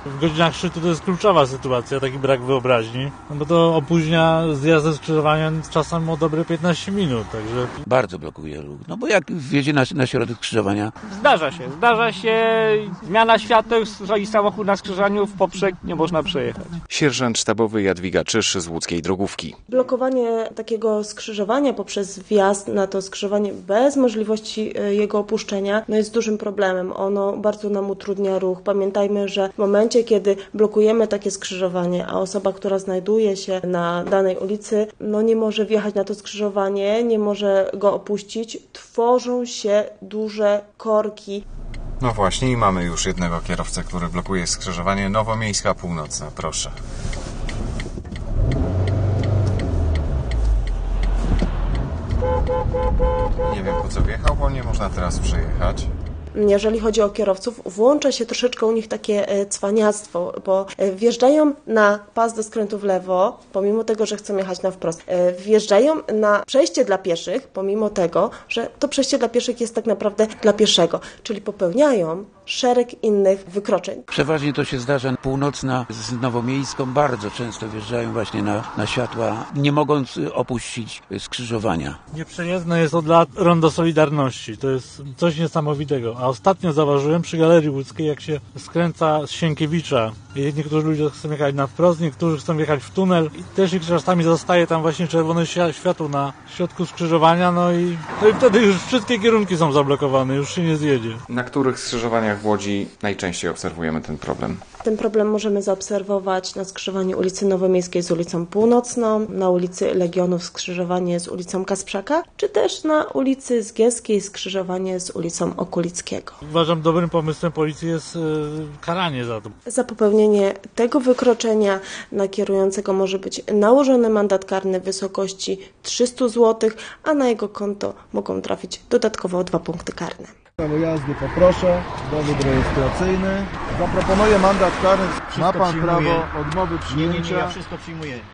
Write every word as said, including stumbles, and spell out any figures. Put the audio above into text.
W godzinach szczytu to jest kluczowa sytuacja, taki brak wyobraźni, no bo to opóźnia zjazd ze skrzyżowania czasem o dobre piętnaście minut, także... Bardzo blokuje ruch, no bo jak wjedzie na, na środek skrzyżowania... Zdarza się, zdarza się zmiana świateł, stoi samochód na skrzyżowaniu, w poprzek nie można przejechać. Sierżant sztabowy Jadwiga Czysz z łódzkiej drogówki. Blokowanie takiego skrzyżowania poprzez wjazd na to skrzyżowanie bez możliwości jego opuszczenia no jest dużym problemem. Ono bardzo nam utrudnia ruch. Pamiętajmy, że w momencie, kiedy blokujemy takie skrzyżowanie, a osoba, która znajduje się na danej ulicy, no nie może wjechać na to skrzyżowanie, nie może go opuścić, tworzą się duże korki. No właśnie i mamy już jednego kierowcę, który blokuje skrzyżowanie Nowomiejska Północna. Proszę. Nie wiem, po co wjechał, bo nie można teraz przejechać. Jeżeli chodzi o kierowców, włącza się troszeczkę u nich takie cwaniactwo, bo wjeżdżają na pas do skrętu w lewo, pomimo tego, że chcą jechać na wprost. Wjeżdżają na przejście dla pieszych, pomimo tego, że to przejście dla pieszych jest tak naprawdę dla pieszego, czyli popełniają szereg innych wykroczeń. Przeważnie to się zdarza północna z Nowomiejską, bardzo często wjeżdżają właśnie na, na światła, nie mogąc opuścić skrzyżowania. Nieprzejezdne jest od lat rondo Solidarności, to jest coś niesamowitego. A ostatnio zauważyłem przy Galerii Łódzkiej, jak się skręca z Sienkiewicza. I niektórzy ludzie chcą jechać na wprost, niektórzy chcą jechać w tunel. I też ich czasami zostaje tam właśnie czerwone światło na środku skrzyżowania, no i, no i wtedy już wszystkie kierunki są zablokowane, już się nie zjedzie. Na których skrzyżowaniach w Łodzi najczęściej obserwujemy ten problem? Ten problem możemy zaobserwować na skrzyżowaniu ulicy Nowomiejskiej z ulicą Północną, na ulicy Legionów skrzyżowanie z ulicą Kasprzaka, czy też na ulicy Zgierskiej skrzyżowanie z ulicą Okulickiego. Uważam, dobrym pomysłem policji jest yy, karanie za to. Za popełnienie tego wykroczenia na kierującego może być nałożony mandat karny w wysokości trzysta złotych, a na jego konto mogą trafić dodatkowo dwa punkty karne. Prawo jazdy poproszę, dowód rejestracyjny. Zaproponuję mandat karny. Ma pan prawo odmowy przyjęcia. Nie, nie, nie, ja wszystko przyjmuję.